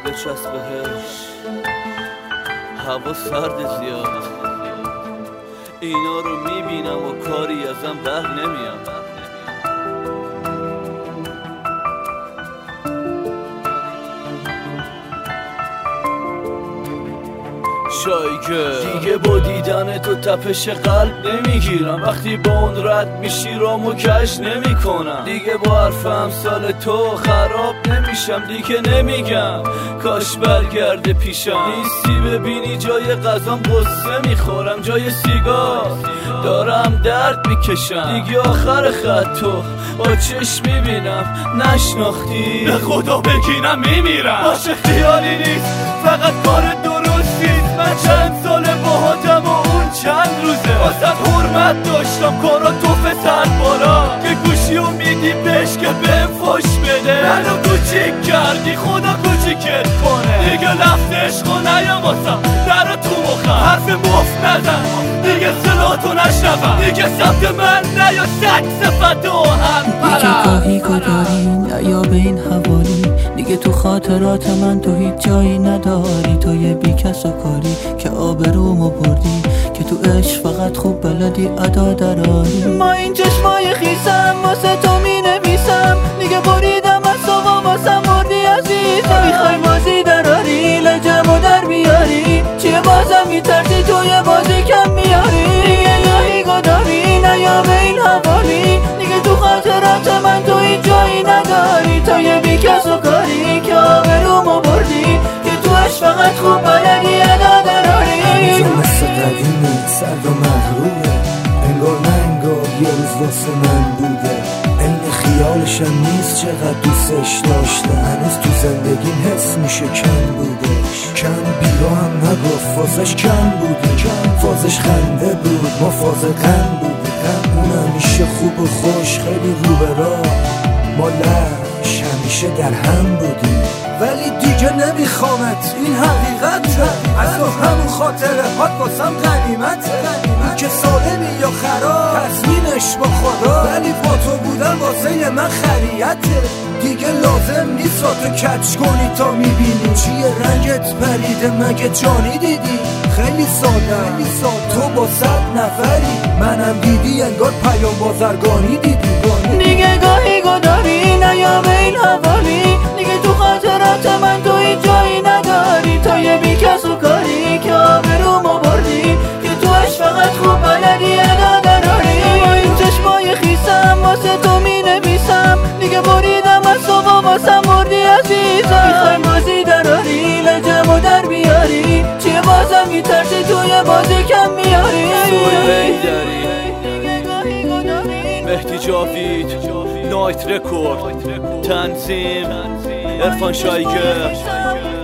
بچسب بهش، هوا سرد زیاد، اینا رو میبینم و کاری ازم بر نمیام. شایگه دیگه با دیدن تو تپش قلب نمیگیرم، وقتی با اون رد میشی رامو کش نمی کنم، دیگه با حرف امثال تو خراب نمیشم، دیگه نمیگم کاش برگرده پیشم. نیستی ببینی جای غذام غصه میخورم، جای سیگار دارم درد میکشم، دیگه آخر خط تو با چشم میبینم نشناختی، به خدا بگینم میمیرم. عاشق خیالی نیست فقط کار درستی، من چند ساله باهاتم و اون چند روزه واسه حرمت داشتم کارا تو سر بالا، که گوشی و میدی بهش که بهم فش بده، منو کوچیک کردی خدا کوچیکت کنه، دیگه لفت عشقو نیا واسم درو تو مخم، حرف مفت نزن دیگه صلاتو نشنوم، دیگه سمت من نیا سگ صفت و هم دیگه گاهی گداری نیا به این حوالی، دیگه تو خاطرات من تو هیچ جایی نداری، تو یه بی کس و کاری که آبرومو بردی، که تو عشق فقط خوب بلدی ادا دراری. ما این چشمای خیسم واسه تو می نویسم، دیگه بریدم از تو واسه مردی عزیزم، میخوای بازی دراری لجمو در بیاری، چیه بازم میترسی توی بازی کم میاری، دیگه گاهی گداری نیا به این حوالی، دیگه تو خاطرات من تو هیچ جایی نداری، تو یه بی کس و کاری که آبرومو بردی، که تو عشق فقط خوب بلدی ادا دراری. هنوزم مثل قدیمی سرد و مغروره، انگار نه انگار یه روز واسه من بوده، این خیالشم نیست چقدر دوستش داشتم، هنوز تو زندگیم حس میشه کم بودش، کم بیرا هم نگفت فازش کم بودی، فازش خنده بود ما فاز غم بودی، اون همیشه خوب و خوش خیلی رو به راه، ما لش همیشه در هم بودیم، ولی دیگه نمیخوامت این حقیقته، از تو همون خاطره هات واسم غنیمته، این که سالمی یا خراب تصمیمش با خدا، ولی با تو بودن واسه من خریته، دیگه لازم نیست تو کچ کنی تا میبینی، چیه رنگت پریده مگه جانی دیدی، خیلی ساده تو با 100 نفری، منم دیدی انگار پیام بازرگانی دیدی، دیگه گاهی گداری نیا به این حوالی، دیگه تو خاطرات من تو هیچ جایی نداری، تو یه بی کس و کاری که آبرومو بردی، که تو عشق فقط خوب بلدی ادا دراری. با این چشمای خیسم واسه تو می نویسم، دیگه بریدم از تو واسه مردی عزیزم، میخوای بازی دراری لجمو در بیاری، چیه بازم میترسی توی بازی کم میاری. مهدی جاوید، نایت رکورد، تنظیم عرفان شایگه.